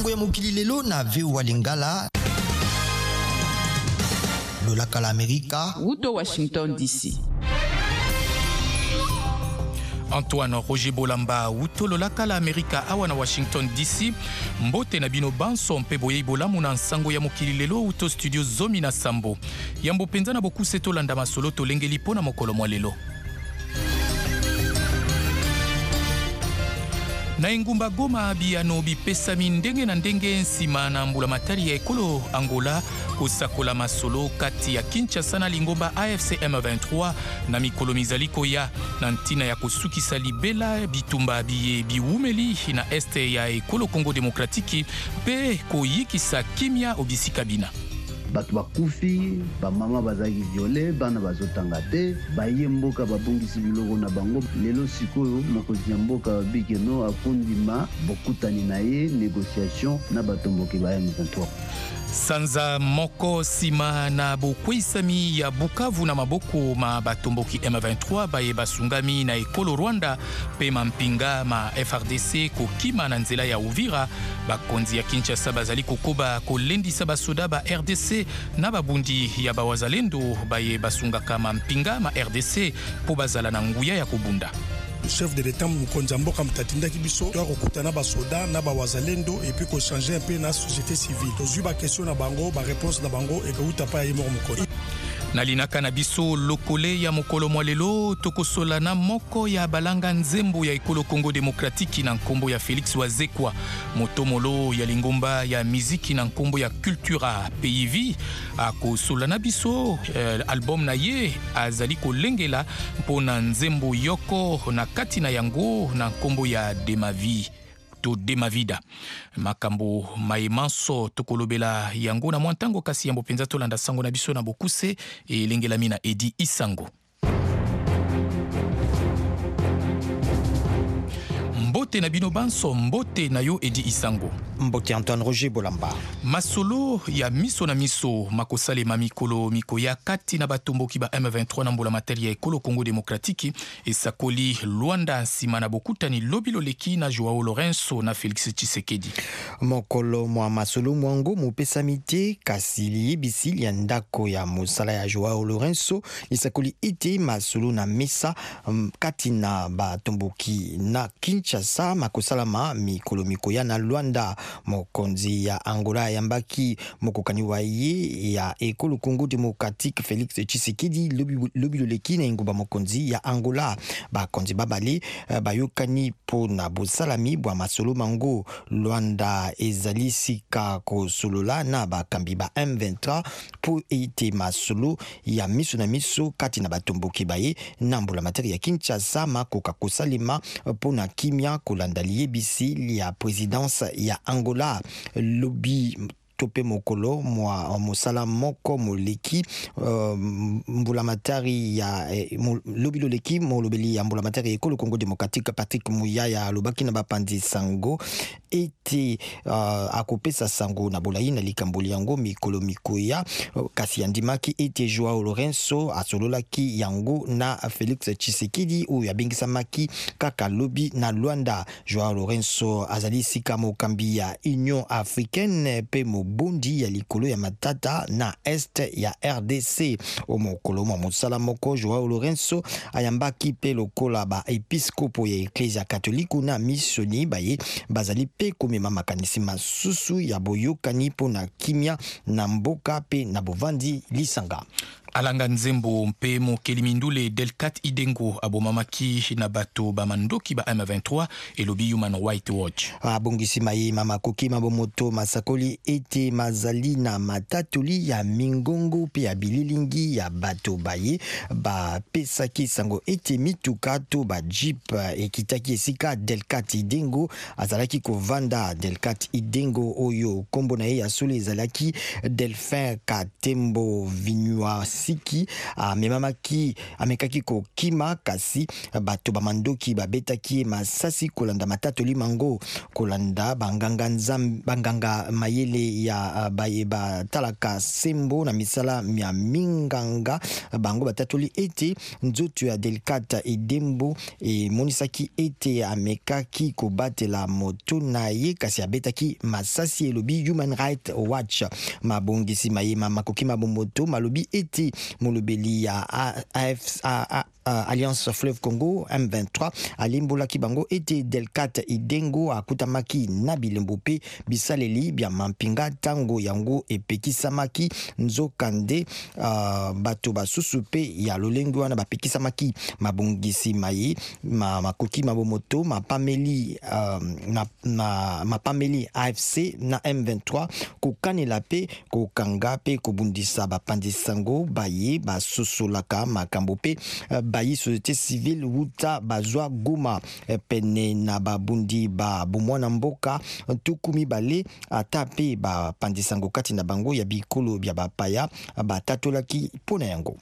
sango ya mokili lelo na VOA Lingala. Lolaka la Amerika. Wuto Washington DC. Antoine Roger Bolamba Wuto Lolaka la Amerika awa na Washington DC. Mbote na bino banso mpe boye bolamu na nsango ya mokili lelo Wuto studio zomi na sambo. Yambo penza na boku seto landa masolo tolengeli pona mokolo mwa lelo. Na engumba Goma biano bipesami ndenge na ndenge nsima na mbulamatari ya ekolo Angola kosakola masolo kati ya Kinshasa na lingomba AFC M23 na mikolo mizaliko ya na ntina ya kosukisa libela bitumba biye biwumeli na este ya ekolo Congo Demokratiki pe koyikisa kimia obisika bina. Bato bakufi bamama bazaki viole bana bazotanga te baye mboka babongisi biloko na bango lelo sikoyo mokonzi ya mboka bikeno akondima bokutani na ye négociation na batomboki ba M23. Sanza moko sima na bokwisami ya Bukavu na maboko ma batomboki M23 baye basungami na ekolo Rwanda pe mampinga ma FRDC kokima na nzela ya Uvira bakonzi ya Kinshasa bazali kokoba kolendisa basoda ba RDC na babundi ya bawazalendo baye basungaka mampinga ma RDC po bazala na nguya ya kubunda. Chef de l'État Mukonza Mboka Mtatindaki biso doit rekutana ba soda na ba wazalendo et puis ko changer un peu na société civile. Tozu ba question na bango ba réponse na bango et ka pa ye moko. Nalinaka na biso lokole ya mokolo mwalelo tokosola na moko ya balanga nzembo ya ekolo Congo Demokratiki na nkombo ya Félix Wazekwa motomolo ya lingomba ya miziki na nkombo ya Cultura PIV akosola na biso album na ye azali kolengela mpona nzembo yoko na kati na yango na nkombo ya Demavi to Demavida makambo maemanso tokolobela yango na mwantango kasi yambo penza tolanda sango na biso na bokuse elengela mina Edi Isango. Mbote na bino banso mbote na yo Edi Isango. Mbote Antoine Roger Bolamba. Masolo ya miso na miso makosale mamikolo mikoya kati na batomboki ba M23 na mbola materi ya ekolo Congo Demokratiki esakoli Luanda nsima na bokutani lobilo leki na Joao Lorenzo na Félix Tshisekedi. Mokolo mwa masolo mwango mupesamite kasili bisili ya ndako ya mosala ya Joao Lorenzo esakoli ite masolo na mesa kati na batomboki na Kinshasa makosalama mikolo mikoya na Luanda. Mokonzi ya Angola yambaki mokokani wa ye ya ekolo Congo Demokratiki Félix Tshisekedi lobilo leki na ngomba mokonzi ya Angola bakonzi babali bayokani po na bosalami bwa masolo mango Luanda ezali sika kosolola na bakambi ba M23 po ete masolo ya miso na miso kati na batomboki baye na mbola materi ya Kinshasa makoka kosalima po na kimia kolanda liebisi ya présidence ya Angola lobby tope mokolo mwa mosala moko moleki mbulamatari ya lobilo leki molobeli ya mbulamatari ekolo Congo Demokratiki Patrick Muyaya lobaki na bapandi sango ete akopesa sango na bolayi na likamboli yango mikolo mikoya kasi yandimaki ete Joao Lorenzo asololaki yango na Félix Tshisekedi oyo abengisamaki kaka lobi na Luanda. Joao Lorenzo azali sika mokambi ya Union Africaine pe bondi ya likolo ya matata na est ya RDC omokolo mwa mosala moko Joao Lorenzo ayambaki pe lokola ba episkopo ya Eklezia Katoliku na misioni baye bazali pe komema makanisi masusu ya boyokani po na kimia na mboka pe na bovandi lisanga. Alanga nzembo mpe mokeli mindule Delcat Idengo abomamaki na bato bamandoki ba M23 elobi Human Rights Watch. Abongisi maye mama koki mabomoto masakoli ete mazali na matatoli ya mingongo pe ya bililingi ya bato baye ba pesaki sango ete mituka to ba jeep ekitaki esika Delcat Idengo azalaki kovanda. Delcat Idengo oyo kombo na ye ya solo ezalaki Delphin Katembo Vinywa siki amekaki kokima kasi bato bamandoki babetaki masasi kolanda matatoli mango kolanda banganga mayele ya batalaka sembo na misala ya minganga bango batatoli ete nzoto ya Delicate Idembo monisaki ete amekaki kobatela moto na ye kasi abetaki masasi elobi Human Rights Watch mabongisi mayema makoki mabomoto malobi ete molobeli ya Alliance Fleuve Congo M23 alimbolaki bango ete Delicate Idembo akutamaki na bilembo pe bisaleli bya mampinga tango yango epekisamaki nzokande bato basusu pe ya lolengo wana bapekisamaki mabongisi maye makoki mabomoto mapameli mapameli AFC na M23 kokanela pe kokanga pe kobundisa bapandisango baye basusulaka makambo pe bayi société civile wuta bazwa Goma pene na babundi ba bomwana mboka tukumi bale ata pe bapandisango kati na bango ya bikolo bya bapaya batatolaki pona yango.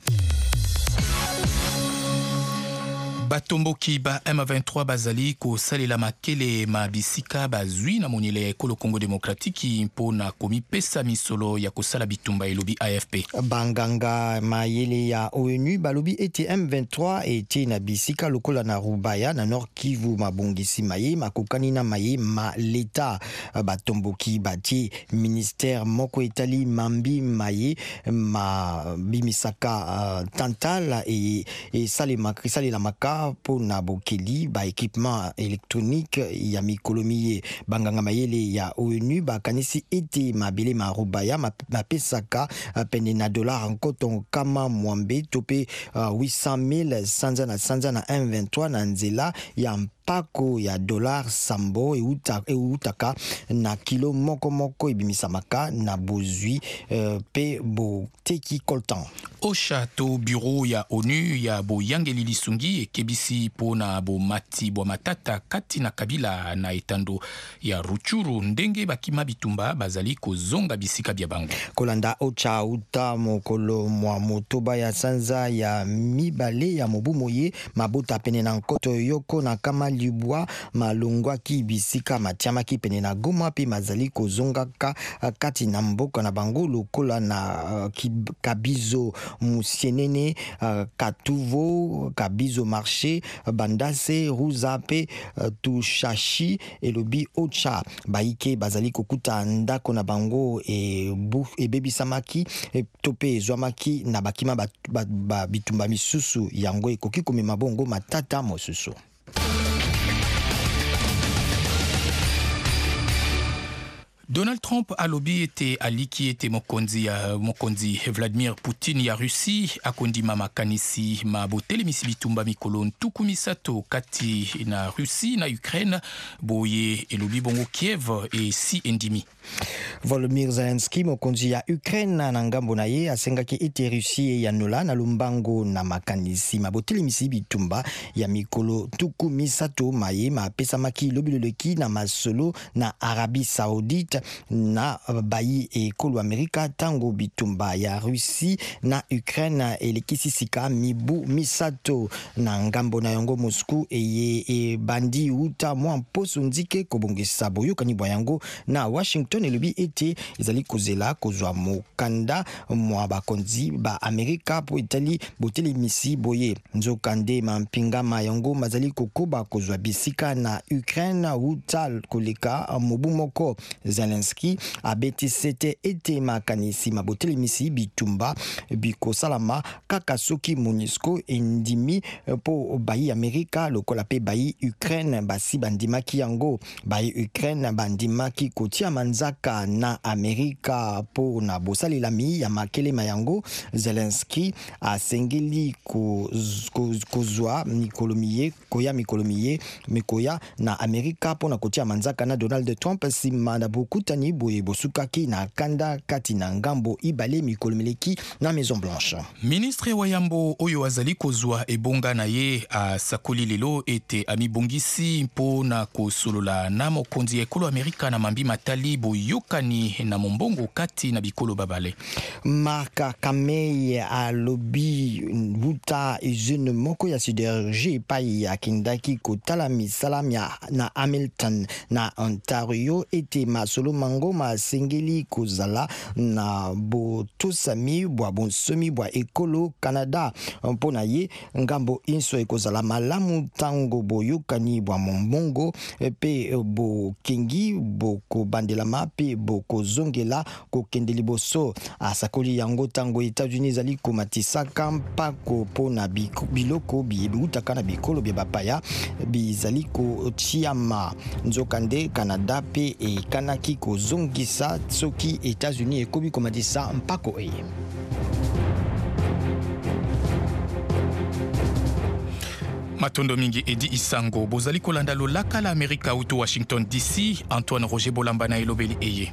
Batomboki ba M23 bazali ko salela makele mabisika bazwi na monile ya ekolo Congo Démocratique mpona komipesa misolo ya kosala bitumba elobi AFP. Banganga mayele ya ONU balobi ete M23 ete na bisika lokola na Rubaya na Nord Kivu mabongisi maye makokani na maye ma leta batomboki batie ministère moko etali mambi maye ma bimisaka tantal et salela maka po na bokeli ba équipement électronique ya mikolomiye banganga mayele ya ONU bakanisi ete mabele ma Rubaya mapesaka pene na dollar nkoto kama mwambe tope 800,000 sanza na M23 na nzela ya pako ya dollar sambo eutaka na kilo moko ebimisamaka na bozwi pe boteki coltan. Osha to bureau ya ONU ya boyangeli lisungi ekebisi pona bomati bwa matata kati na kabila na etando ya Ruchuru ndenge bakima bitumba bazali kozonga bisika bya bango. Kolanda Ocha uta mokolo mwa motoba ya sanza ya mibale ya mobumoye mabota pene na nkoto yoko na kama libwa malungwa ki bisika matiama ki pene na Goma pe mazali kozongaka kati na mboka na bango lokola na Kabizo Musienene Katuvo Kabizo Marché Bandase Ruzape Tushashi elobi Ocha baike bazali kokuta ndako na bango e bebi samaki tope zwamaki na bakima bitumba misusu yango ekoki komema bongo matata mosusu. Donald Trump alobi ete aliki ete mokonzi Vladimir Putin ya Russie akondima makanisi mabotelemisi bitumba mikolo ntuku misato kati na Russie na Ukraine boye elobi bongo Kiev e si endimi. Volodymyr Zelensky mokonzi ya Ukraine na ngambo na ye asengaki ete Russie ya nola na lumbango na makanisi mabotelemisi bitumba ya mikolo ntuku misato maye mapesamaki lobiloleki na masolo na Arabie Saoudite na bayi ekolo Amerika tango bitumba ya Russie na Ukraine elekisisika mibu misato na ngambo na yango Moscou eye bandi uta mwa mposo nzike kobongisa boyokani bwa yango na Washington elobi ete ezali kozela kozwa mokanda mwa bakonzi ba Amerika po etali botelemisi boye nzokande mampingama yango mazali kokoba kozwa bisika na Ukraine uta koleka mobu moko. Zelensky abeti sete ete makanisi mabotelemisi bitumba bikosalama kaka soki MONUSCO endimi po bayi Amerika lokola pe bayi Ukraine basi bandimaki yango bayi Ukraine bandimaki kotia manzaka na Amerika po na bosalelami ya makelema yango. Zelensky asengeli kozwa mikolomiye mikoya na Amerika po na kotia manzaka na Donald Trump sima na buku bokutani boye bosukaki na kanda kati na ngambo ibale mikolo meleki na Maison Blanche. Ministre wa Yambo oyo azali kozwa ebonga na ye asakoli lelo ete amibongisi mpo na kosolola na mokonzi ekolo Amerika na mambi matali boyokani na mombongo kati na bikolo babale. Marka Kamei alobi buta jeune moko ya sidergie pai ya kindaki kotala misalamia na Hamilton na Ontario ete masolo mangoma sengeli kozala na botosami bwa bonsomi bwa ekolo Canada mpona ye ngambo inso ekozala malamu tango boyokani bwa mombongo pe bokengi bokobandelama pe bokozongela kokende liboso asakoli yango tango États-Unis zali komatisaka mpako pona biloko biutaka na bikolo bya bapaya bizali kotiama nzokande Canada pe ekanaki kozongisa soki États-Unis ekobi komatisa mpako eye. Matondo mingi Edi Isango bozali kolanda lolaka la Amerika uto Washington DC. Antoine Roger Bolamba na elobeli eye.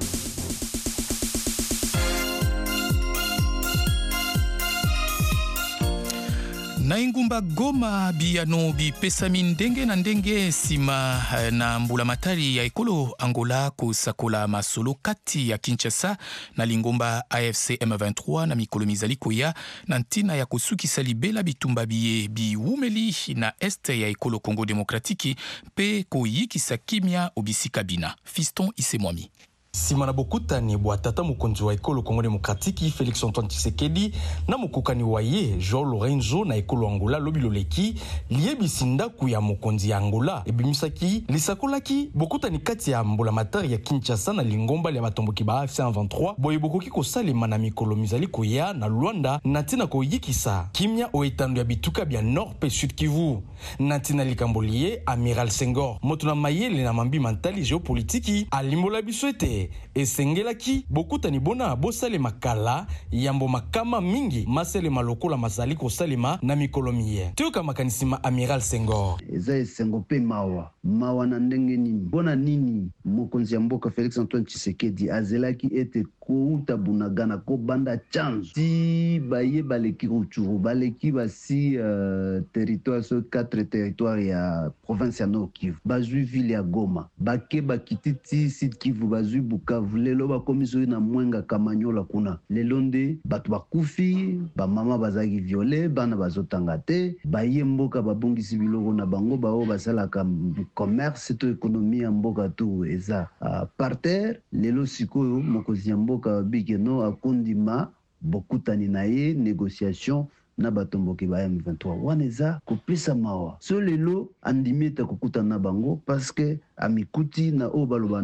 Na ingumba Goma biyano bipesami ndenge na ndenge sima na mbula matari ya ekolo Angola kosakola masolo kati ya Kinshasa na lingomba AFC M23 na mikolo mizali koya na ntina ya kosukisa libela bitumba biye biwumeli na este ya ekolo Congo Demokratiki pe koyikisa kimia obisi kabina. Fiston Isemwami. Simana bokutani bwa tata mokonzi wa ekolo Congo Demokratiki Félix Antoine Tshisekedi na mokokani wa ye João Lorenzo na ekolo Angola lobiloleki liebisi ndaku ya mokonzi ya Angola ebimisaki lisakolaki bokutani kati ya mbula matari ya Kinshasa na lingomba ya batomboki ba AFC 23 boye bokoki kosalema na mikolo mizali koya na Luanda na tina koyikisa kimia oetando ya bituka bya Nord pe Sud Kivu na tina likambolie Amiral Senghor moto na mayele na mambi mentali géopolitiki alimbola biswete esengelaki bokutani bona bosale makala yambo makama mingi masele malokola masali kosalema na mikolomiye tioka makanisima Amiral Senghor eza esengo pe mawa na ndenge nini bona nini mokonzi ya mboka Félix Antoine Tshisekedi azelaki ete kouta bunagana ko banda change ti baye baleki ruchuru baleki basi territoire so 4 territoire ya province ya Nord Kivu bazui ville ya Goma bake bakititi Sud Kivu bazui Bukavu lelo bakomiso na mwenga Kamanyola kuna lelo nde batu bakufi bamama bazaki viole bana bazotanga te baye mboka babongisi biloko na bango bao basalaka commerce to économie ya mboka tu eza par terre lelo sikoyo mokonzi ya mboka bigeno akondima bokutani na ye négociation na batomboki ba M23 waneza kopesa mawa so lelo andimeta kokutana na bango parce que amikuti na obaloba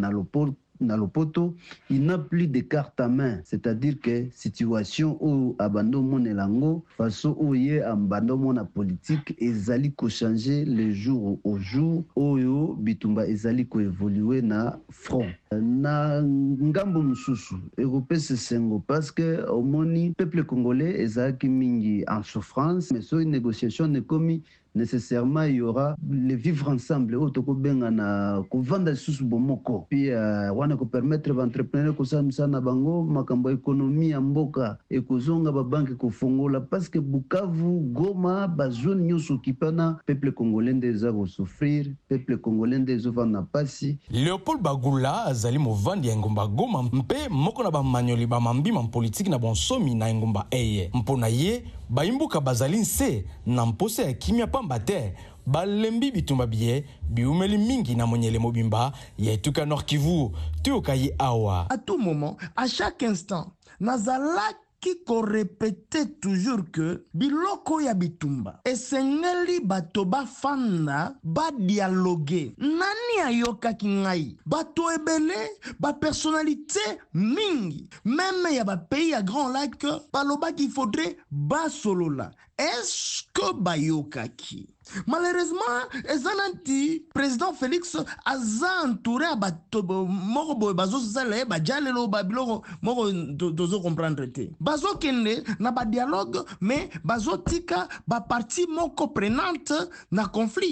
na lopoto il n'a plus de carte à main, c'est-à-dire que situation où abando mon elango façon où ye abando mon politique ezali ko changer le jour au jour oyo bitumba ezali ko évoluer na front na ngambo mususu européen sengo parce que au moni peuple congolais ezaki mingi en souffrance mais so une négociation ne commis nécessairement il y aura le vivre ensemble otoko benga na kovanda susu bomoko puis wana ko permettre entrepreneur ko samsana bango makambo économie ya mboka ekozonga ba banque ko fongola parce que Bukavu Goma ba zone nyoso kipana peuple congolais ndeza ko souffrir peuple congolais ndeza vana pasi Léopold Bagula azali movandi ya ngomba Goma mpe moko na ba manyoli ba mambima politique na bonsomi na ngomba eye mpona ye baimbuka bazali nse na mpose ya kimia pamba te balembi bitumba biye biumeli mingi na monyele mobimba ya etuka Nord Kivu tuokayi awa à tout moment à chaque instant nazalaki ko répéter toujours que biloko ya bitumba esengeli bato bafanda ba dialoguer nani ayokaki ngai bato ebele ba personnalité mingi même ya ba pays ya Grand Lac baloba qu'il faudrait basolola est-ce que bayokaki malheureusement ezananti président Félix aza entouré à bato moko boy bazo sala ba jalelo ba biloko moko dozo comprendre te bazo kende na ba dialogue mais bazo tika ba partie moko prenante na conflit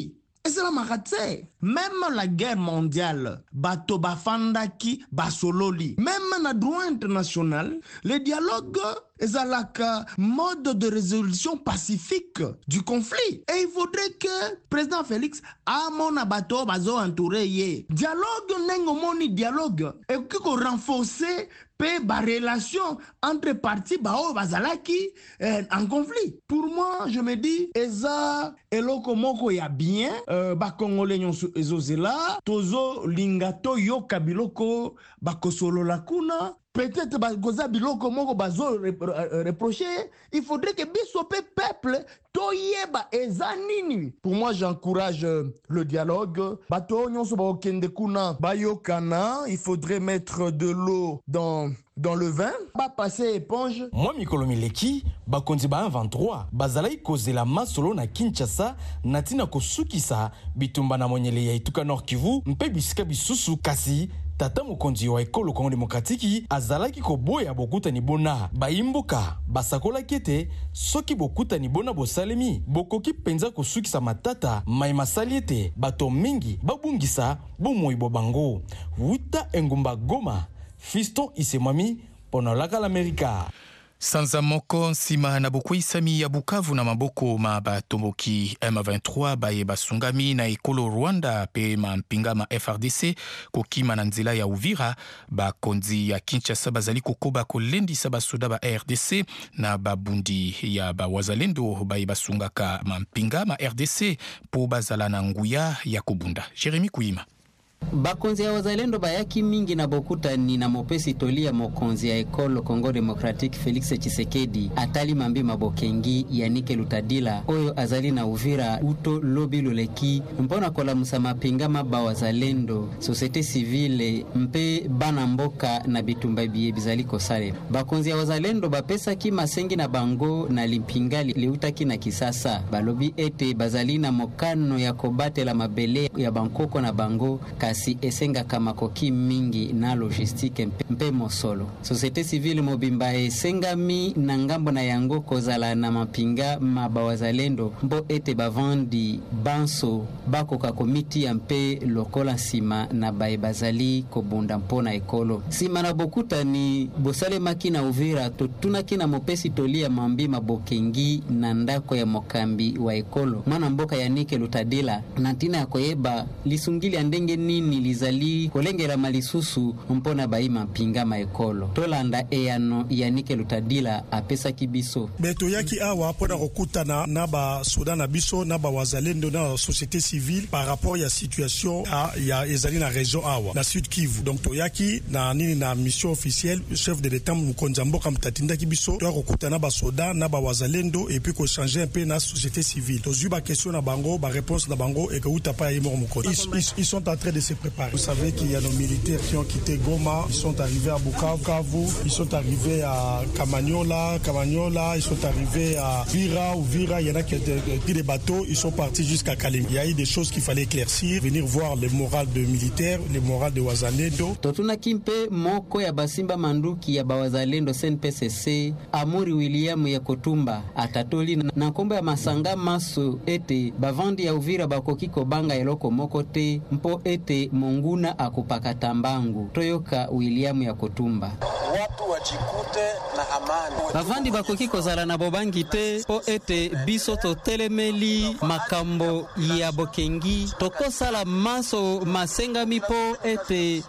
Et c'est la maratse. Même la guerre mondiale, bato bafandaki basololi. Même na droit international, le dialogue est un mode de résolution pacifique du conflit. Et il faudrait que le président Félix a mon abato bazo entouré ye. Dialogue n'engomoni dialogue. Et qu'on renforcer la relation entre parties bazalaki en conflit. Pour moi, je me dis, eza eloko moko ya bien, bakongole nyonso ezozela, tozo lingato yo kabiloko bakosolo la kuna. Peut-être bakoza biloko moko bazo reprocher, il faudrait que biso peuple toyeba ezanini. Pour moi, j'encourage le dialogue. Bato nyonso ba okende kuna bayokana, il faudrait mettre de l'eau dans le vin, ba passer éponge. Moi mikolo mileki bakonzi ba 23 bazalai kozela masolo na Kinshasa natina kosukisa bitumba na monyele ya Ituka Nord Kivu mpe bisika bisusu kasi tata mokonzi wa ekolo Congo Démocratique azalaki koboya bokuta ni bona baimboka basakola kete soki bokuta ni bona bosalemi bokoki penza kosukisa matata mai masaliete bato mingi babungisa bomoi bobango wuta engumba Goma Fiston Isemami pona laka l'Amerika. Sanza moko nsima na bokuisami ya Bukavu na maboko ma batomboki M23 baye basungami na ekolo Rwanda pe mampinga ma FRDC kokima na nzela ya Uvira bakonzi ya Kinshasa bazali kokoba kolendisa basoda ba RDC na babundi ya bawazalendo baye basungaka mampinga ma RDC po bazala na nguya ya kubunda. Jeremy Kuima. Bakonzi ya wazalendo bayaki mingi na bokuta ni na mopesi tolia mokonzi ya ekolo Congo Democratique Félix Tshisekedi atali mambi mabokengi ya Nike Lutadila oyo azali na Uvira uto lobi loleki mpona kola musama pingama ba wazalendo société civile mpe bana mboka na bitumba biye bizali kosale. Bakonzi ya wazalendo bapesa ki masengi na bango na limpingali liutaki na kisasa balobi ete bazali na mokano ya kobate la mabele ya bankoko na bango si esenga kama koki mingi na logistique mpe mosolo. Société civile mobimba esengami na ngambo na yango kozala na mapinga mabawazalendo mbo ete bavandi banso bakoka komiti ya mpe lokola sima na baebazali kobunda mpona ekolo. Sima na bokuta ni bosale maki na Uvira totunaki na mopesi tolia mambi mabokengi na ndako ya mokambi wa ekolo. Mwana mboka ya Nike Lutadila natina ya koyeba lisungili andenge nini lizali kolengela malisusu mpona baima pinga maekolo tolanda eyano ya Nike Lutadila apesa kibiso beto yaki awa pona kokuta na ba soda na biso na ba wazalendo na société civile par rapport ya situation ya ezali na région awa na Sud Kivu. Donc toyaki na nini na mission officielle chef de l'état Mukonza Mboka mtatinda kibiso to kokuta na ba soda na ba wazalendo et puis ko changer un peu na société civile to zuba question na bango ba réponse na bango et que utapa yemo Mukonza ils sont en train de se préparer. Vous savez qu'il y a nos militaires qui ont quitté Goma, ils sont arrivés à Bukavu, ils sont arrivés à Kamanyola, ils sont arrivés à Uvira, il y en a qui ont pris des bateaux, ils sont partis jusqu'à Kalemi. Il y a eu des choses qu'il fallait éclaircir, venir voir le moral de militaires, le moral de wazalendo. Totuna kimpe moko ya basimba manduki ya bawazalendo CNPSC, Amuri William ya Kotumba, atatoli na kombo ya masanga maso ete bavandi ya Uvira bakokiko banga eloko moko te mpo ete Monguna akupaka tambangu Toyoka William ya Kotumba. Watu wajikute na amani. Bavandi bakoki kozala na bobangi te po ete biso to telemeli makambo ya bokengi tokosala maso masengami po ete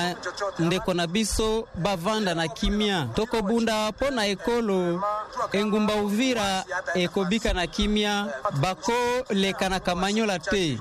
ndeko na biso bavanda na kimia tokobunda po na ekolo engumba Uvira ekobika na kimia bako leka na Kamanyola te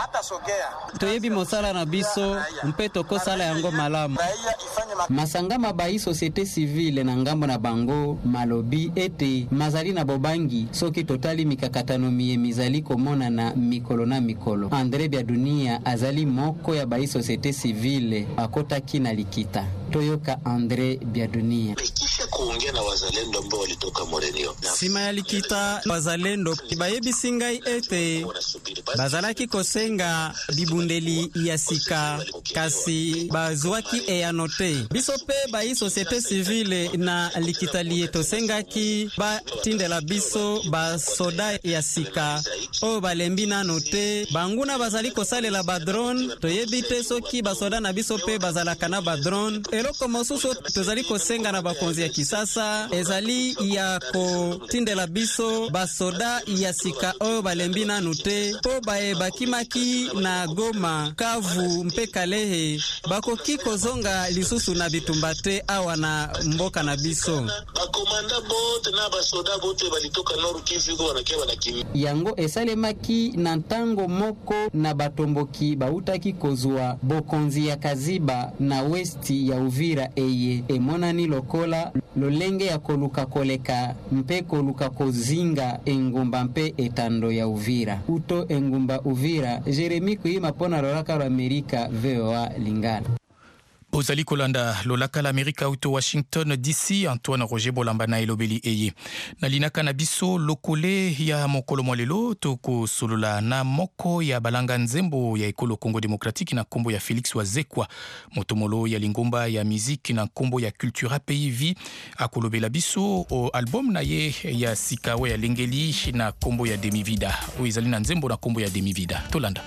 toyebi mosala na biso mpeto kosala yango malamu. Masangama bai société civile na ngambo na bango malobi ete mazali na bobangi soki totali mikakatano mizali komona na mikolo na mikolo. Andre Bia Dunia azali moko ya bai société civile akota kina likita. Toyoka Andre Biadunia. Kisha kuongea na wazalendo ambao walitoka Morenio. Sima ya likita wazalendo bayebi singai ete bazalaki kosenga bibundeli ya sika kasi bazwaki eyanote. Biso pe bayi société civile na likita lieto sengaki ba tindela biso ba soda ya sika o balembi nano te banguna bazali kosalela ba drone toyebi te soki ba soda na biso pe bazalaka na ba drone eloko mosusu tozali kosenga na bakonzi ya kisasa ezali ya kotindela biso ba soda ya sika o balembi nano te po bae bakimaki na Goma Kavu mpe Kalehe bakoki kozonga lisusu na bitumba te awa na mboka na biso bakomanda bote na basoda bote balitoka Nord Kivu wanakewa na kimi yango esalemaki na ntango moko na batomboki bautaki kozwa bokonzi ya Kaziba na westi ya Uvira eye emonani lokola lolenge ya koluka koleka mpe koluka kozinga engumba mpe etando ya Uvira uto engumba Uvira Jeremy Kuima pona lolaka la Amerika VOA Lingala. Ozali kolanda lolaka l'Amérique auto Washington DC Antoine Roger Bolamba na elobeli eye nalinaka na biso lokole ya mokolo molelo toko solola na moko ya balanga nzembo ya ekolo Congo Démocratique na kombo ya Félix Wazekwa motomolo ya lingomba ya musique na kombo ya Cultura Pays Vie akolobela biso o album na ye ya sikawe ya lengeli na kombo ya Demi Vida o ezali na nzembo na kombo ya Demi Vida tolanda.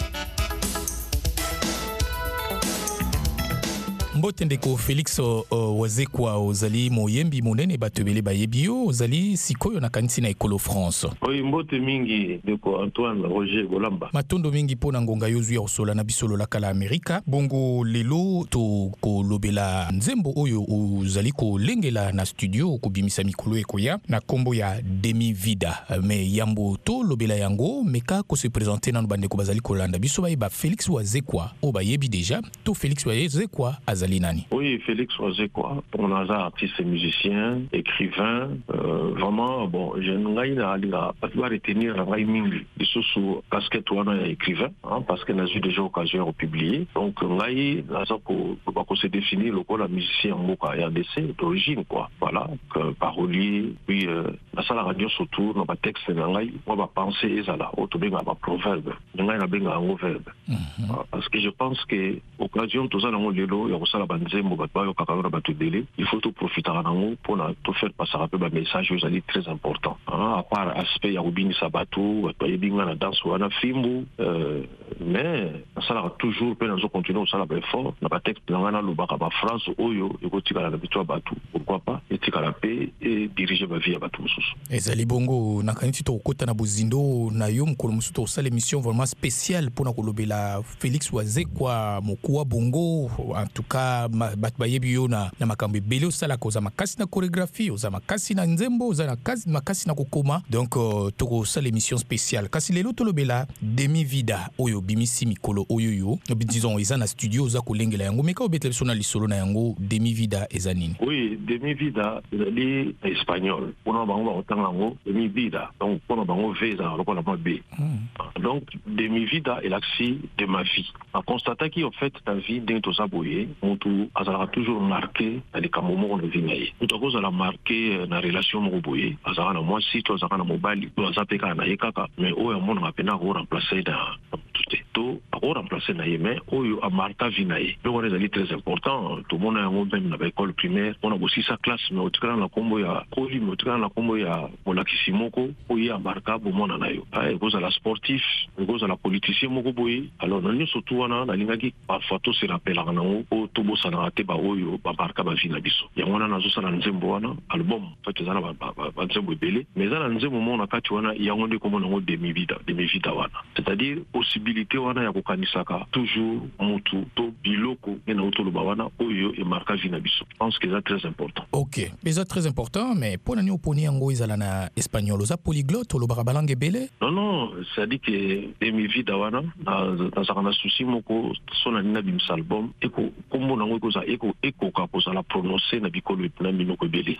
Mbote ndeko Félix Wazekwa ozali moyembi monene batebele bayebio ozali sikoyo na kanisi na ekolo France. Oyi mbote mingi ndeko Antoine Roger Bolamba. Matondo mingi pona ngonga yozu ya osola na bisolo la kala Amerika. Bongo lelo to kolobela nzembo oyo ozali ko lengela na studio kubimisa mikolo ekoya na kombo ya Demi Vida. Me yambo to lobela yango meka ko se présenter na bandeko bazali kolanda biso ba Félix Wazekwa o bayebi déjà to Félix Wazekwa Nani. Oui, Félix Wazekwa, on a artiste, musicien, écrivain, vraiment, bon, je n'ai pas retenir la mingi, sous casquette ou un écrivain, parce qu'il a eu déjà occasion de publier. Donc, n'ai pas se définir le quoi la musicien en RDC d'origine, quoi. Voilà, parolier, puis la salle radio surtout, dans ma texte, on va penser ezala, autobéga, ma proverbe, n'ai pas benga un verbe. Parce que je pense que occasion tout ça dans le lot, il y a ça la banzembo batbayo kakaro batu délai, il faut tout profiter en amont pour tout faire passer un peu un message aux alliés très important. À part aspect ya rubini sabatu, batbaye binga na danse ou na fimbu, mais ça la toujours peut nous continuer au sala fort, na ba texte na na lobaka ba phrase oyo ekotika na bitua batu, pourquoi pas etika la paix et diriger ma vie à batu mususu. Ezali bongo na kaniti to kota na bozindo na yo mukolo mususu to sala émission vraiment spéciale pour na kolobela Félix Wazekwa mokuwa bongo en tout cas batbayebi yo na makambe bele osala koza makasi na chorégraphie oza makasi na nzembo oza makasi na kokoma donc toko sala émission spéciale kasi lelo tolobela Demi Vida oyo bimisi mikolo oyo yo disons eza na studio oza kolengela yango meka obetela biso na lisolo na yango Demi Vida eza nini? Oui, Demi Vida ezali espagnol pona bango bakotanga yango Demi Vida donc pona bango veza lokola ma b donc Demi Vida elaksi de ma vie a constater qui en fait ta vie dentro saboye tout azala toujours marqué dans les moments on vit naie tout cause la marqué na relation moboye azala na moi si tu azala na mobali tu azapeka na yekaka mais oyo mon rapena ko remplacer dans tout ko remplacer na yeme oyo a marqué vie naie donc on est très important tout le monde a même na école primaire on a aussi sa classe mais au tukana na kombo ya koli mais au tukana na kombo ya Molakisimoko oyo a marqué bo mona na yo ay cause la sportif cause la politicien moko boye alors nous surtout on a lingaki parfois tout se rappelle na o to bosana te ba oyo ba marka ba vina biso yango na nazo sala nzembo wana album fait ezana ba nzembo belé mais ezana nzembo mona kati wana yango nde komona ngo Demi Vida wana c'est-à-dire possibilité wana ya kokanisaka toujours mutu to biloko na utoloba wana oyo e marka vina biso je pense que c'est très important. OK mais c'est très important mais pour nani oponi yango ezala na espagnol oza polyglotte lo barabalangue belé non c'est-à-dire que Demi Vida wana na sakana souci moko sona na bimsa album eko kombo nango koza eko ka posa la prononcer na bikolo na minoko belé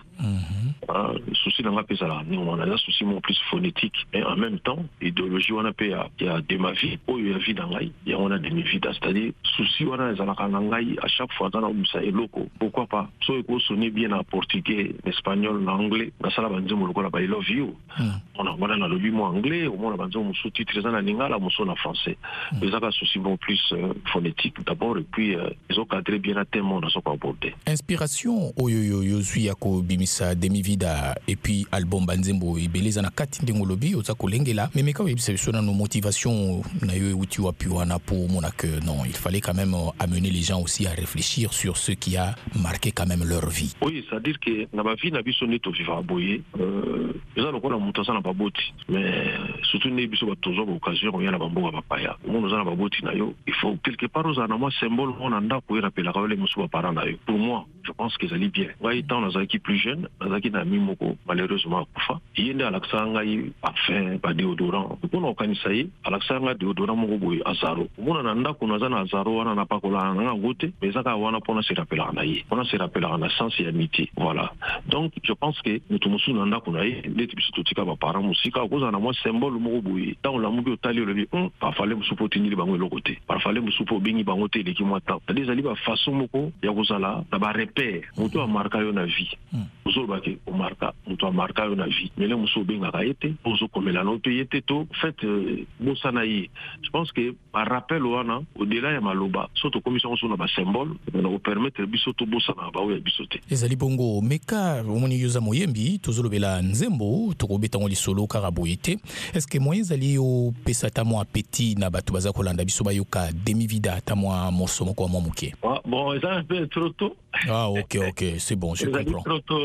souci nanga pesa la ni on a souci mon plus phonétique mais en même temps idéologie wana pe ya de ma vie oyo ya vie nangai il y a un demi-vida, c'est-à-dire souci on a à chaque fois dans ça et loco. Pourquoi pas? So il sonner bien en portugais, en espagnol, en anglais. Dans ça la bande I love you. On a le lobby mot anglais, au moins la bande sous-titres en lingala, mon en français. Les autres soucis vont plus phonétique d'abord et puis ils ont cadré bien à thème dans ce qu'on abordé. Inspiration oyo yako bimisa demi-vida et puis album banzembo ibeleza na kati ndingo lobi oza kolengela mais quand il se nos motivations na yo uti wa piwana pour mon que non il fallait quand même amener les gens aussi à réfléchir sur ce qui a marqué quand même leur vie. Oui, c'est-à-dire que na ba vie na biso neto viva boye eza lokola mutu sana ba boti mais surtout ne biso ba tozo ba occasion on ya na bambo ba paya on na ba boti na yo il faut quelque part aux ana moi symbole on anda ko rappeler ka les musu ba parents na yo. Pour moi je pense qu'ils allaient bien ouais étant dans qui plus jeune dans qui na mimoko malheureusement kufa yende alaksanga yi afin ba déodorant pour no kanisa yi alaksanga déodorant moko boye azaro mona na ndako na zana azaro wana na pakola na ngote mais ça ka wana pona se rappeler na yi on se rappeler na sens et amitié voilà donc je pense que mutu musu na ndako na yi ndeti biso totika ba parents musika ko zana moi symbole moko boye tant la muki otali le pa fallait musu potini bango lokote pa fallait musu po bingi bango te leki moi tant c'est ali ba façon moko ya kozala na ba repère mutu a marqué yo na vie musu ba ke o marka mutu a marqué yo na vie mais le musu benga ka ete ozo komela no te yete to fait bosana yi je pense que par rappel wana au-delà ya maloba soto commission so na ba symbole na ko permettre biso to bosana ba o ya biso te ezali bongo meka omoni yoza moyembi tozolobela nzembo tokobeta ngoli solo karaboyete est-ce que moyen ezali o pesa ta mo appétit na bato baza kolanda biso bayoka demi-vida ta mo mosomo ko mo muke bon c'est un peu trop tôt. Ah ok c'est bon je comprends trop tôt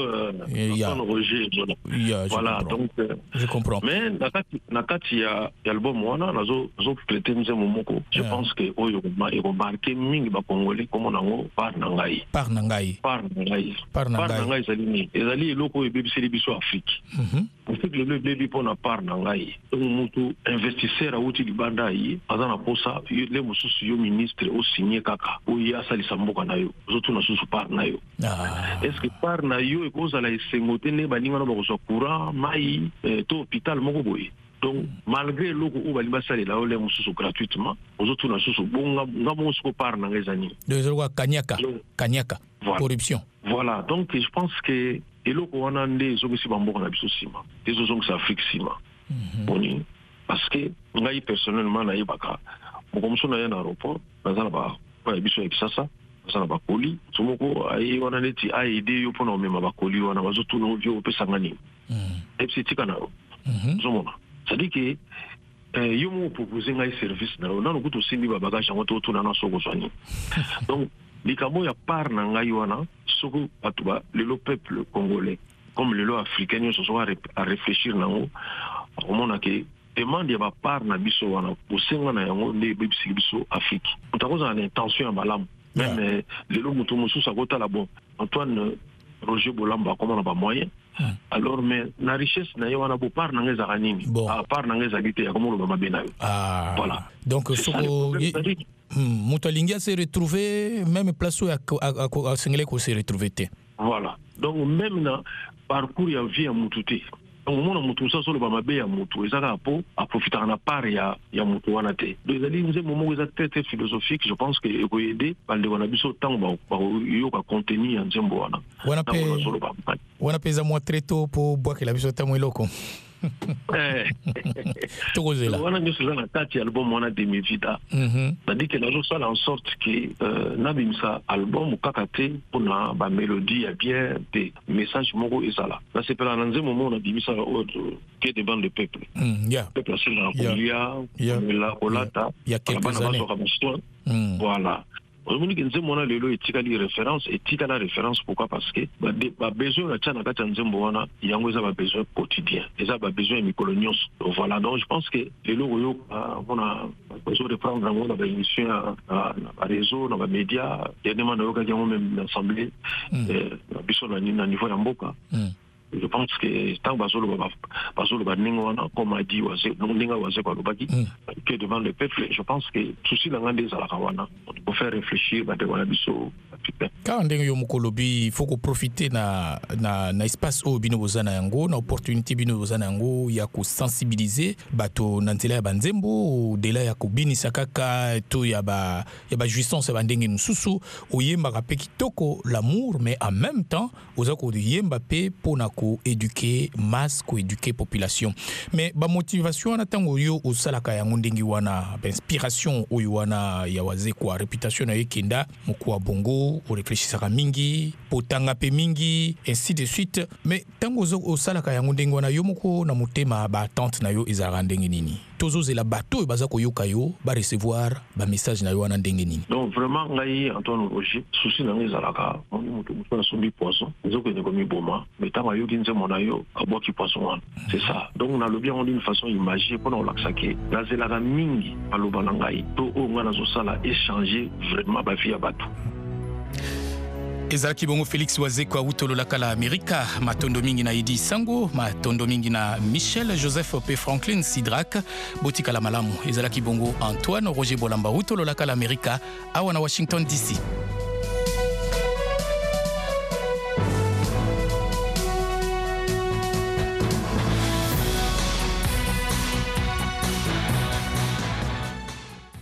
Roger voilà donc je comprends mais nakati ya album wana nazo prêter nzembo moko je pense que oyo ko marquer mingi ba congolais comme nango par nangai ezali loko ebebiseli biso Afrique en fait le baby pona par nangai mutu investisseur auti libanda yi azana posa le mususu yo ministre o signé kaka o ya salisa mboka na yo zotu na susu par na yo est-ce que par na yo ekozala esengote ne baninga na bakozwa courant mai to hôpital moko boye donc malgré loko o bali basali la ole mususu gratuitement zotu na susu bonga ngamo suko par na ngezani de kanyaka corruption voilà donc je pense que eloko wana nde zongisi bamboka na biso sima ezo zongisa Afrique sima boni parce que ngai personnellement na yebaka mokomuso na ya na aéroport nazana ba biso ya Kisasa nazana ba koli somoko ai wana neti aide yo pona omema ba koli wana bazotu no vyo pesa ngani FCT kana zomona c'est-à-dire que yo mo proposer ngai service na no kuto sindi ba bagage ngoto to na soko swani donc likambo ya par na ngai wana soko atuba le peuple congolais comme le africain yo so à réfléchir nango omona ke demande ya ba par na biso wana osenga na yango nde bebisi biso Afrique utakoza na intention ya malamu même lelo mutu mususu akota la bon Antoine Roger Bolamba comment on a pas moyen alors mais la richesse na yo wana bo par na ngeza kanini a par na ngeza gite ya komo lo ba bena voilà donc soko Mutalingia s'est retrouvé même place où à Sengele ko s'est retrouvé te voilà donc même na parcours ya vie ya mututé donc mona mutu ça solo ba mabe ya mutu ezaka po a profiter na part ya mutu wana te donc ali nze momo eza très philosophique je pense que eko aider balde wana biso tango ba yo ka contenu ya nzembo wana wana peza moi très tôt pour boire que la biso tamo eloko Tokozela. On a mis sur la tête album on a demi-vida. C'est-à-dire que la chose fait en sorte que nabimsa album kakate pour na ba mélodie a bien des messages moko ezala. Là c'est pas dans un moment on a bimisa qui est devant le peuple. Peuple c'est la Polia, la Olata, il y a quelques années. Voilà. On dit que nous avons les références et la référence pourquoi parce que besoin de tchana kata nzembo wana yango eza ba besoin quotidien eza ba besoin mikolonios voilà donc je pense que les logo on a besoin de prendre en compte les émissions à réseau dans les médias il y a des gens qui ont même l'assemblée biso na niveau ya mboka je pense que tant basolo ba ningo wana comme a dit wase ninga wase kwa lobaki que devant le peuple je pense que souci la ngande za la kawana pour faire réfléchir ba de wana biso africain. Quand ndenge mokolobi il faut ko profiter na espace o bino bozana yango na opportunité bino bozana yango ya ko sensibiliser bato na nzela ya banzembo de la ya ko binisa kaka to ya ba jouissance ya bandenge mususu oyemba pe kitoko l'amour mais en même temps oza ko yemba pe pona ko éduquer masse ko éduquer population mais ba motivation na tango yo osalaka yango ndenge wana ba inspiration oyo wana ya waze kwa réputation na yekenda moko bongo o réfléchissaka mingi potanga pe mingi ainsi de suite mais tango au salaka yango ndenge wana yo moko na motema ba attente na yo ezara ndenge nini tozo la bateau baza ko yoka yo ba recevoir ba message na yo wana ndenge nini. Donc vraiment ngai Antoine Roger souci na ezalaka moni moto na sombi poisson ezoko ne komi boma mais tango yo kinze mona yo abo ki poisson wana c'est ça. Donc na lobi on d'une façon imagée pour on l'axaké na zelaka mingi aloba na ngai to o ngana zo sala échanger vraiment ba vie ya bateau. Ezalaki bongo Félix Wazekwa utolo la kala Amerika matondo mingi na Idi Sango matondo mingi na Michel Joseph P Franklin Sidrak botika la malamu ezalaki bongo Antoine Roger Bolamba utolo la kala Amerika awa na Washington DC.